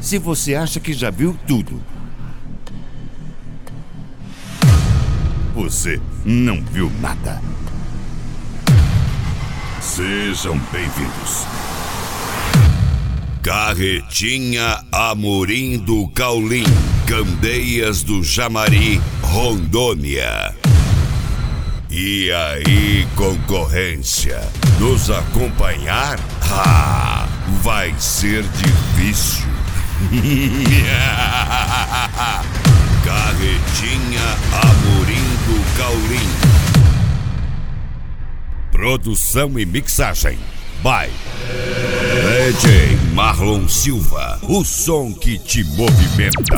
se você acha que já viu tudo. Você não viu nada. Sejam bem-vindos. Carretinha Amorim do Caulim, Candeias do Jamari, Rondônia. E aí, concorrência, nos acompanhar? Ah, vai ser difícil. Carretinha Amorim do Caulim. Produção e mixagem by DJ Marlon Silva, o som que te movimenta.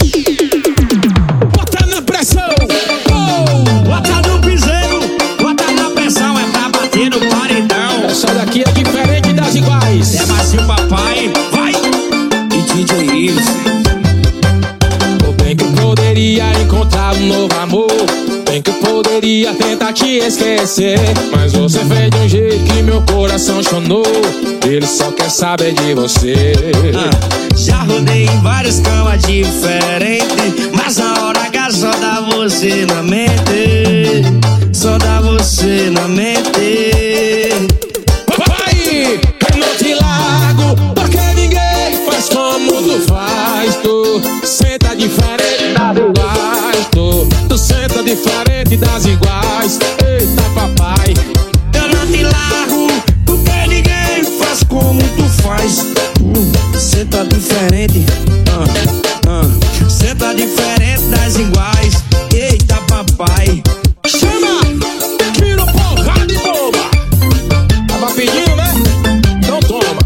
Bota na pressão, bota no piseiro, bota na pressão, é pra bater no paredão. Essa daqui é diferente das iguais. É mais o papai, vai! E DJ Ives. Bem que eu poderia encontrar um novo amor, bem que eu poderia tentar te esquecer, mas você fez de um jeito que meu coração chonou. Ele só quer saber de você. Já rodei em várias camas diferentes, mas na hora H só dá você na mente. Só dá você na mente. Papai, eu não te largo, porque ninguém faz como tu faz. Tu senta diferente das iguais. Tu senta diferente das iguais. Eita papai, eu não te largo, porque ninguém faz como tu faz. Senta diferente, senta diferente das iguais. Eita papai, chama, tira porrada de boba. Tava pedindo, né? Então toma.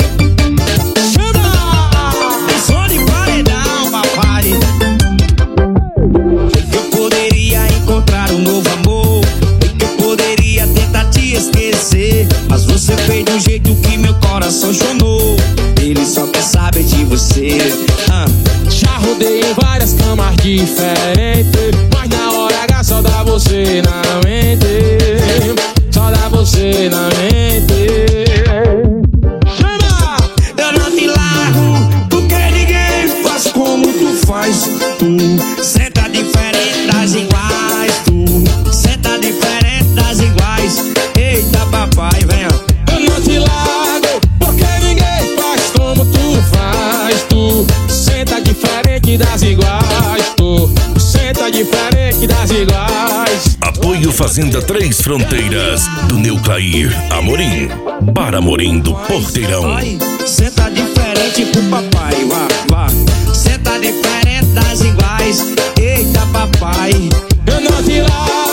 Chama, é som de paredão, papai. Eu poderia encontrar um novo amor, eu poderia tentar te esquecer, mas você fez de um jeito que meu coração chonou. Ele só quer saber de você. Já rodei em várias camas diferentes, mas na hora H só dá você na mente. Só dá você na mente. Chama! Eu não te largo, porque ninguém faz como tu faz. Tu senta diferente das iguais. Tu senta diferente das iguais. Eita papai, venha. Eu não te largo, porque ninguém faz como tu faz. Tu senta diferente das iguais. Tu senta diferente das iguais. Apoio Fazenda Três Fronteiras, do Neuclair Amorim, para Amorim do Porteirão. Vai, senta diferente pro papai, vá. Senta diferente das iguais. Eita papai, eu não te largo.